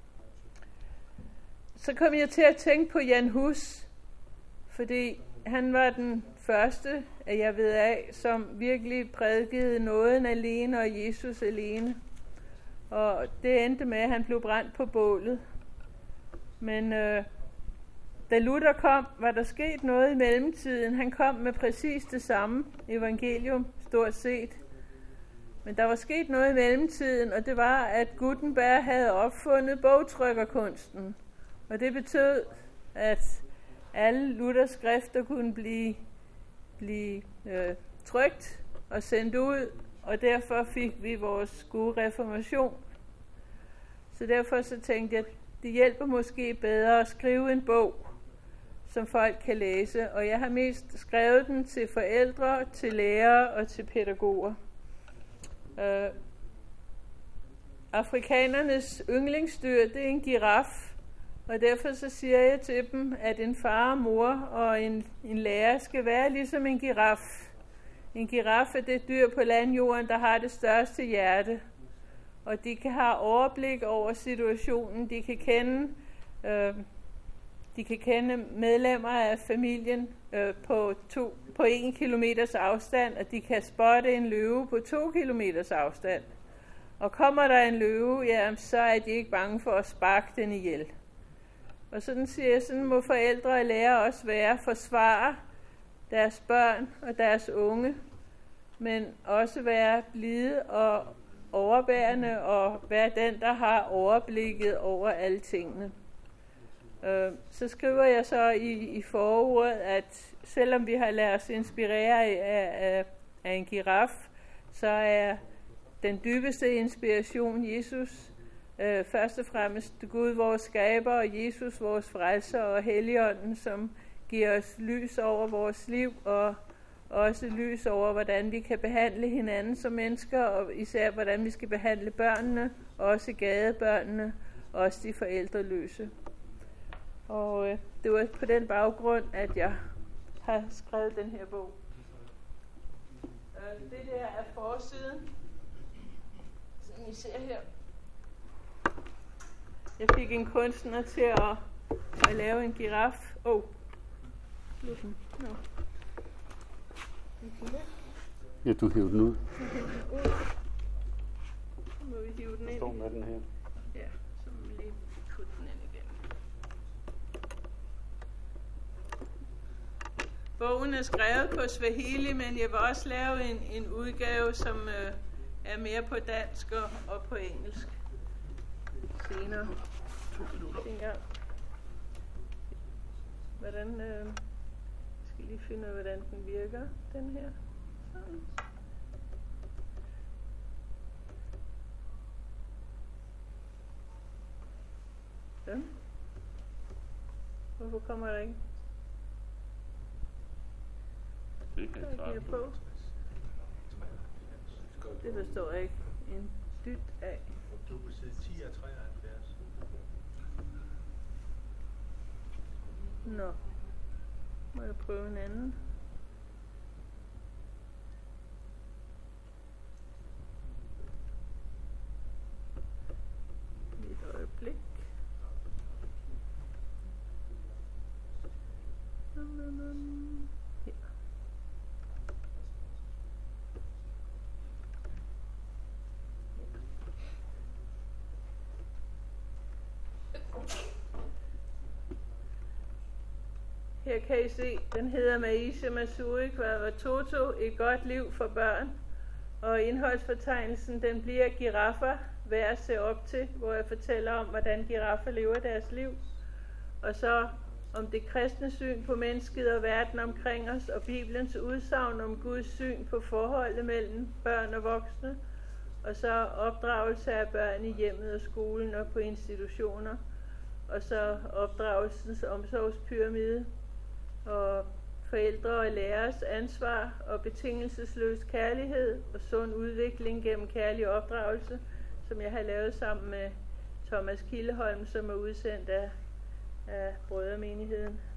Så kom jeg til at tænke på Jan Hus, fordi han var den første, at jeg ved af, som virkelig prædikede nåden alene og Jesus alene. Og det endte med, at han blev brændt på bålet. Men da Luther kom, var der sket noget i mellemtiden. Han kom med præcis det samme evangelium, stort set. Men der var sket noget i mellemtiden, og det var, at Gutenberg havde opfundet bogtrykkerkunsten. Og det betød, at alle Luthers skrifter kunne blive trykt og sendt ud, og derfor fik vi vores gode reformation. Så derfor så tænkte jeg, at det hjælper måske bedre at skrive en bog, som folk kan læse. Og jeg har mest skrevet den til forældre, til lærere og til pædagoger. Afrikanernes yndlingsdyr, det er en giraf. Og derfor så siger jeg til dem, at en far, mor og en lærer skal være ligesom en giraf. En giraf er det dyr på landjorden, der har det største hjerte. Og de kan have overblik over situationen. De kan kende medlemmer af familien på 1 kilometers afstand, og de kan spotte en løve på 2 kilometers afstand. Og kommer der en løve, ja, så er de ikke bange for at sparke den ihjel. Og sådan siger jeg, sådan må forældre og lærere også være, forsvare deres børn og deres unge, men også være blide og overbærende og være den, der har overblikket over alle tingene. Så skriver jeg så i forordet, at selvom vi har ladet os inspirere af en giraf, så er den dybeste inspiration Jesus, først og fremmest Gud vores skaber og Jesus vores frelser og Helligånden, som giver os lys over vores liv og også lys over, hvordan vi kan behandle hinanden som mennesker, og især hvordan vi skal behandle børnene, også gadebørnene, og også de forældreløse. Og det var på den baggrund, at jeg har skrevet den her bog. Det der er forsiden, som I ser her. Jeg fik en kunstner til at lave en giraf. Ja, du hiver den ud. Så må vi hive den ind. Står med den her. Ja, så må vi lige putte den ind igen. Bogen er skrevet på swahili, men jeg vil også lave en udgave, som er mere på dansk og på engelsk senere. Hvordan skal lige finde ud af, hvordan den virker, den her. Sådan. Ja. Hvorfor kommer der ikke? Det kan jeg klare. På. Det forstår jeg ikke. En dyt af. Du på side 10 og 73. Nå. Må jeg prøve en anden? Et øjeblik. Her. Her kan I se, den hedder Maisha Masuri Kwaratoto, et godt liv for børn. Og indholdsfortegnelsen, den bliver giraffer, værd at se op til, hvor jeg fortæller om, hvordan giraffer lever deres liv. Og så om det kristne syn på mennesket og verden omkring os, og Bibelens udsagn om Guds syn på forholdet mellem børn og voksne. Og så opdragelse af børn i hjemmet og skolen og på institutioner. Og så opdragelsens omsorgspyramide. Og forældre og lærers ansvar og betingelsesløs kærlighed og sund udvikling gennem kærlig opdragelse, som jeg har lavet sammen med Thomas Kildeholm, som er udsendt af Brødremenigheden.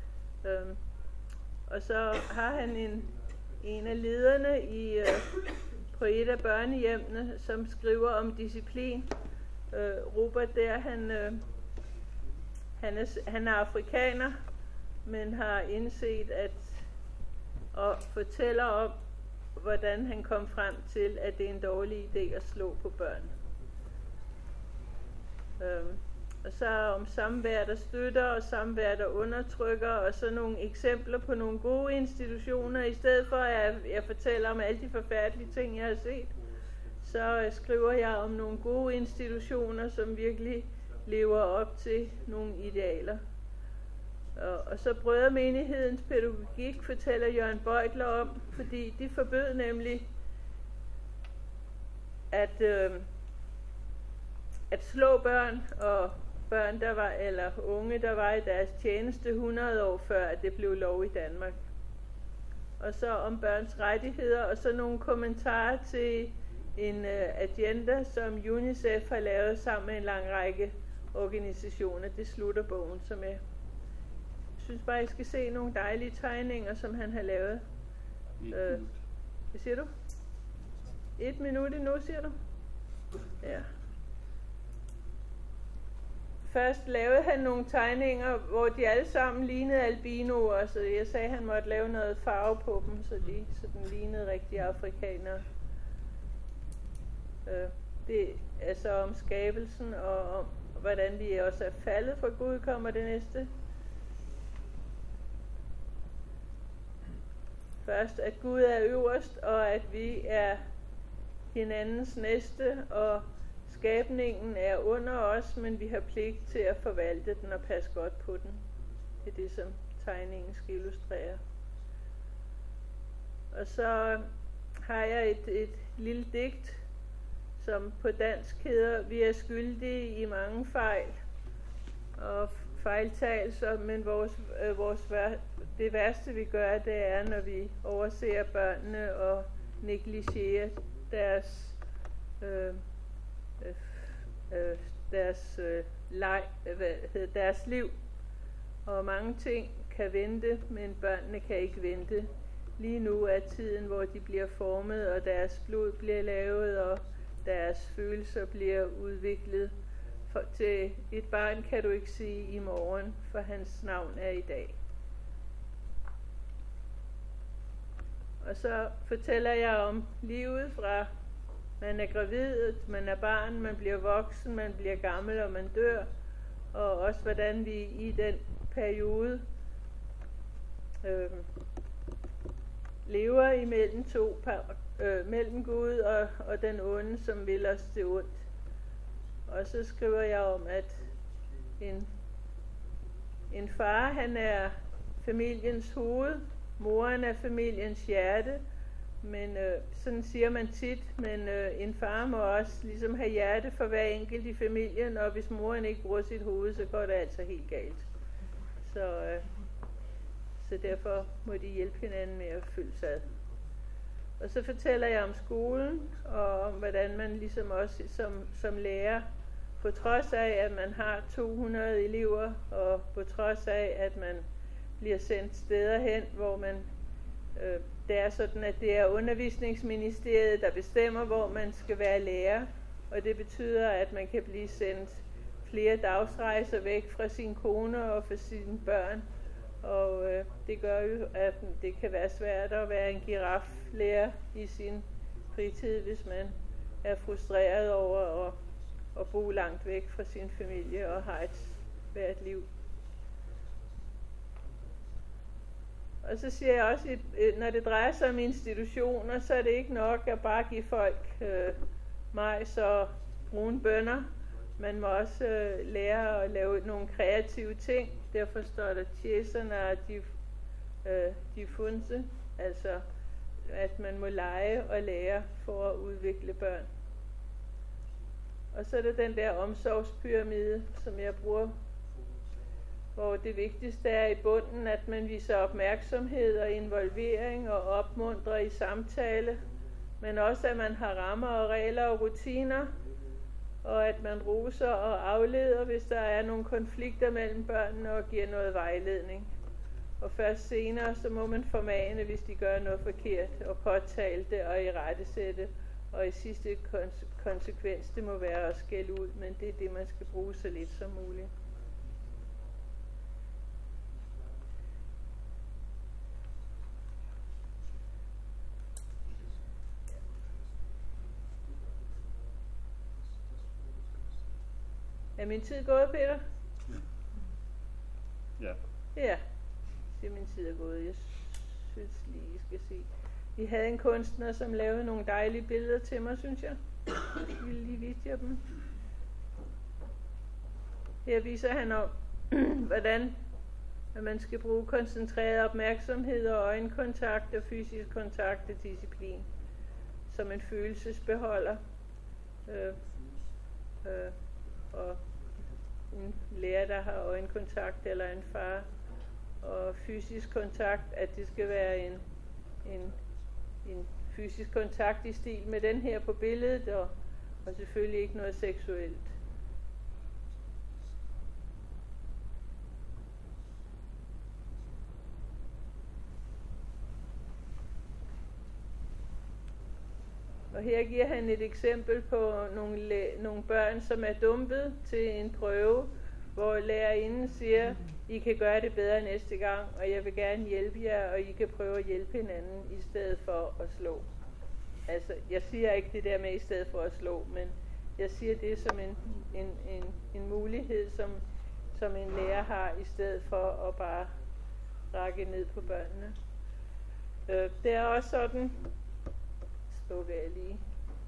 Og så har han en af lederne på et af børnehjemmene, som skriver om disciplin. Robert der, han er afrikaner, men har indset og fortæller om, hvordan han kom frem til, at det er en dårlig idé at slå på børn. Og så om samvær, der støtter, og samvær, der undertrykker, og så nogle eksempler på nogle gode institutioner. I stedet for, at jeg fortæller om alle de forfærdelige ting, jeg har set, så skriver jeg om nogle gode institutioner, som virkelig lever op til nogle idealer. Og så Brødremenighedens pædagogik fortæller Jørgen Beutler om, fordi de forbød nemlig at slå børn og børn, der var, eller unge, der var i deres tjeneste 100 år før, at det blev lov i Danmark. Og så om børns rettigheder, og så nogle kommentarer til en agenda, som UNICEF har lavet sammen med en lang række organisationer. Det slutter bogen, som jeg synes bare, jeg skal se nogle dejlige tegninger, som han har lavet. Hvad siger du? 1 minut endnu, siger du? Ja. Først lavede han nogle tegninger, hvor de alle sammen lignede albinoer, så jeg sagde, at han måtte lave noget farve på dem, så den lignede rigtige afrikanere. Det er så om skabelsen og hvordan vi også er faldet fra Gud, kommer det næste. Først, at Gud er øverst, og at vi er hinandens næste, og skabningen er under os, men vi har pligt til at forvalte den og passe godt på den. Det er det, som tegningen skal illustrere. Og så har jeg et lille digt, som på dansk hedder: Vi er skyldige i mange fejl og fejltagelser, men det værste vi gør, det er, når vi overser børnene og negligerer deres liv. Og mange ting kan vente, men børnene kan ikke vente. Lige nu er tiden, hvor de bliver formet, og deres blod bliver lavet, og deres følelser bliver udviklet. Til et barn kan du ikke sige i morgen, for hans navn er i dag. Og så fortæller jeg om livet fra man er gravid, man er barn, man bliver voksen, man bliver gammel og man dør. Og også hvordan vi i den periode lever imellem mellem Gud og den onde, som vil os det ondt. Og så skriver jeg om, at en far, han er familiens hoved, moren er familiens hjerte, men sådan siger man tit, men en far må også ligesom have hjerte for hver enkelt i familien, og hvis moren ikke bruger sit hoved, så går det altså helt galt. Så derfor må de hjælpe hinanden med at følge ad. Og så fortæller jeg om skolen, og om hvordan man ligesom også som lærer, på trods af at man har 200 elever, og på trods af at man bliver sendt steder hen, hvor man det er sådan, at det er undervisningsministeriet, der bestemmer, hvor man skal være lærer, og det betyder, at man kan blive sendt flere dagsrejser væk fra sin kone og fra sine børn, og det gør jo, at det kan være svært at være en giraflærer i sin fritid, hvis man er frustreret over at bo langt væk fra sin familie og har et svært liv. Og så siger jeg også, når det drejer sig om institutioner, så er det ikke nok at bare give folk majs og brune bønner. Man må også lære at lave nogle kreative ting. Derfor står der tjeserne og diffunse, altså at man må lege og lære for at udvikle børn. Og så er det den der omsorgspyramide, som jeg bruger, hvor det vigtigste er i bunden, at man viser opmærksomhed og involvering og opmuntrer i samtale, men også at man har rammer og regler og rutiner, og at man roser og afleder, hvis der er nogle konflikter mellem børnene, og giver noget vejledning. Og først senere, så må man formane, hvis de gør noget forkert, og påtale det og irettesætte. Og i sidste konsekvens, det må være at skælde ud, men det er det, man skal bruge så lidt som muligt. Er min tid gået, Peter? Ja. Ja, det er min tid er gået. Jeg synes lige, I skal se. Vi havde en kunstner, som lavede nogle dejlige billeder til mig, synes jeg. Jeg ville lige vise jer dem. Her viser han om, hvordan man skal bruge koncentreret opmærksomhed og øjenkontakt og fysisk kontakt og disciplin som en følelsesbeholder. Og en lærer, der har øjenkontakt, eller en far, og fysisk kontakt, at det skal være en fysisk kontakt i stil med den her på billedet, og selvfølgelig ikke noget seksuelt. Og her giver han et eksempel på nogle børn, som er dumpet til en prøve, hvor lærerinden siger, I kan gøre det bedre næste gang, og jeg vil gerne hjælpe jer, og I kan prøve at hjælpe hinanden i stedet for at slå. Altså, jeg siger ikke det der med i stedet for at slå, men jeg siger det som en mulighed, som en lærer har, i stedet for at bare række ned på børnene. Det er også sådan, slukker jeg lige,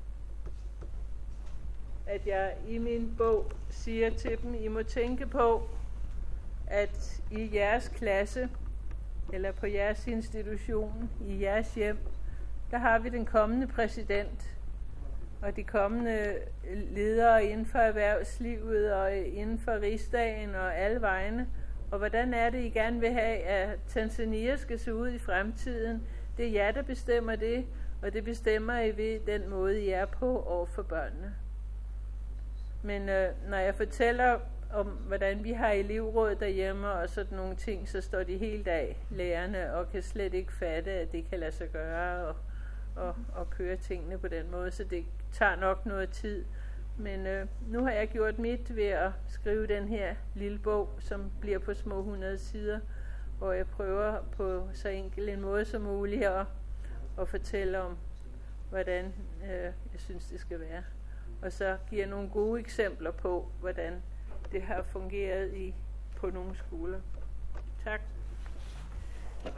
at jeg i min bog siger til dem, I må tænke på, at i jeres klasse, eller på jeres institution, i jeres hjem, der har vi den kommende præsident, og de kommende ledere inden for erhvervslivet, og inden for rigsdagen, og alle vegne. Og hvordan er det, I gerne vil have, at Tanzania skal se ud i fremtiden? Det er jer, der bestemmer det, og det bestemmer I ved den måde, I er på over for børnene. Men når jeg fortæller om, hvordan vi har elevråd derhjemme og sådan nogle ting, så står de helt af, lærerne, og kan slet ikke fatte, at det kan lade sig gøre og køre tingene på den måde, så det tager nok noget tid. Men nu har jeg gjort mit ved at skrive den her lille bog, som bliver på små 100 sider, hvor jeg prøver på så enkel en måde som muligt at fortælle om, hvordan jeg synes, det skal være. Og så giver nogle gode eksempler på, hvordan det har fungeret på nogle skoler. Tak. Tak.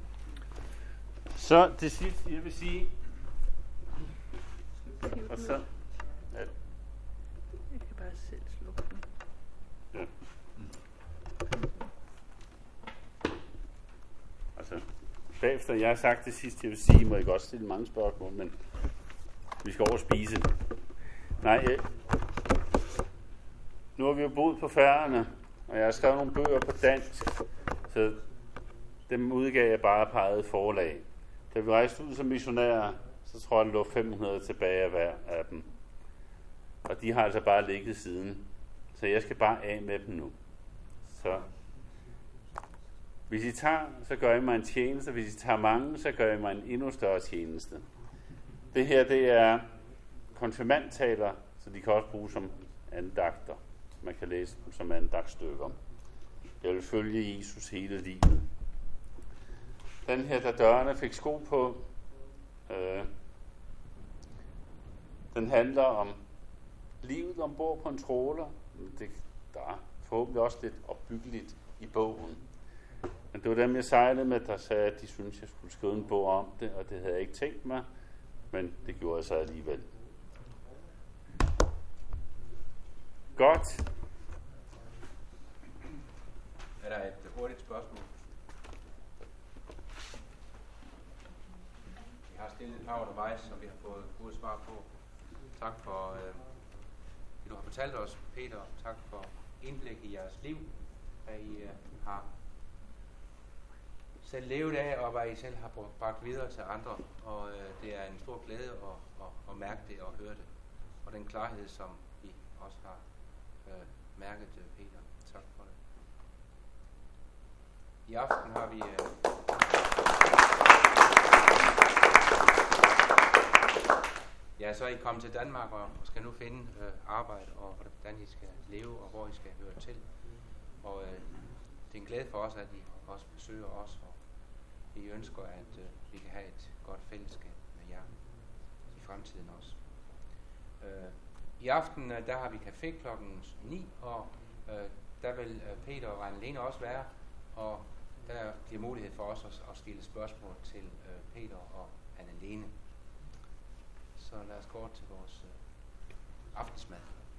Så det sidste, jeg vil sige, og så, ja. Jeg kan bare selv slukke den. Ja. Altså, bagefter jeg har sagt det sidste, jeg vil sige, må jeg godt stille mange spørgsmål, men vi skal over og spise. Nej, nu har vi jo boet på Færøerne, og jeg har skrevet nogle bøger på dansk, så dem udgav jeg bare på eget forlag. Da vi rejste ud som missionærer, så tror jeg, der lå 500 tilbage af hver af dem. Og de har altså bare ligget siden. Så jeg skal bare af med dem nu. Så hvis I tager, så gør I mig en tjeneste. Hvis I tager mange, så gør I mig en endnu større tjeneste. Det her, det er konfirmandtaler, så de kan også bruges som andagter. Man kan læse dem som andagtstykker. Jeg vil følge Jesus hele livet. Den her, der dørene fik sko på, den handler om livet ombord på en trawler. Der er forhåbentlig også lidt opbyggeligt i bogen. Men det var dem, jeg sejlede med, der sagde, at de syntes, jeg skulle skrive en bog om det, og det havde jeg ikke tænkt mig, men det gjorde jeg så alligevel. Godt. Er der et hurtigt spørgsmål? Vi har stillet et par undervejs, som vi har fået gode svar på. Tak for det, du har fortalt os, Peter. Tak for indblik i jeres liv, hvad I har selv levet af, og hvad I selv har bragt videre til andre. Og det er en stor glæde at mærke det og høre det. Og den klarhed, som I også har mærket, Peter. Tak for det. I aften har vi så er I kommet til Danmark og skal nu finde arbejde, og hvordan I skal leve, og hvor I skal høre til. Og det er en glæde for os, at I også besøger os, og vi ønsker, at vi kan have et godt fællesskab med jer i fremtiden også. I aften, der har vi café klokken 9, og der vil Peter og Anne-Lene også være, og der bliver mulighed for os at stille spørgsmål til Peter og Anne-Lene. Så lad os gå til vores aftensmad.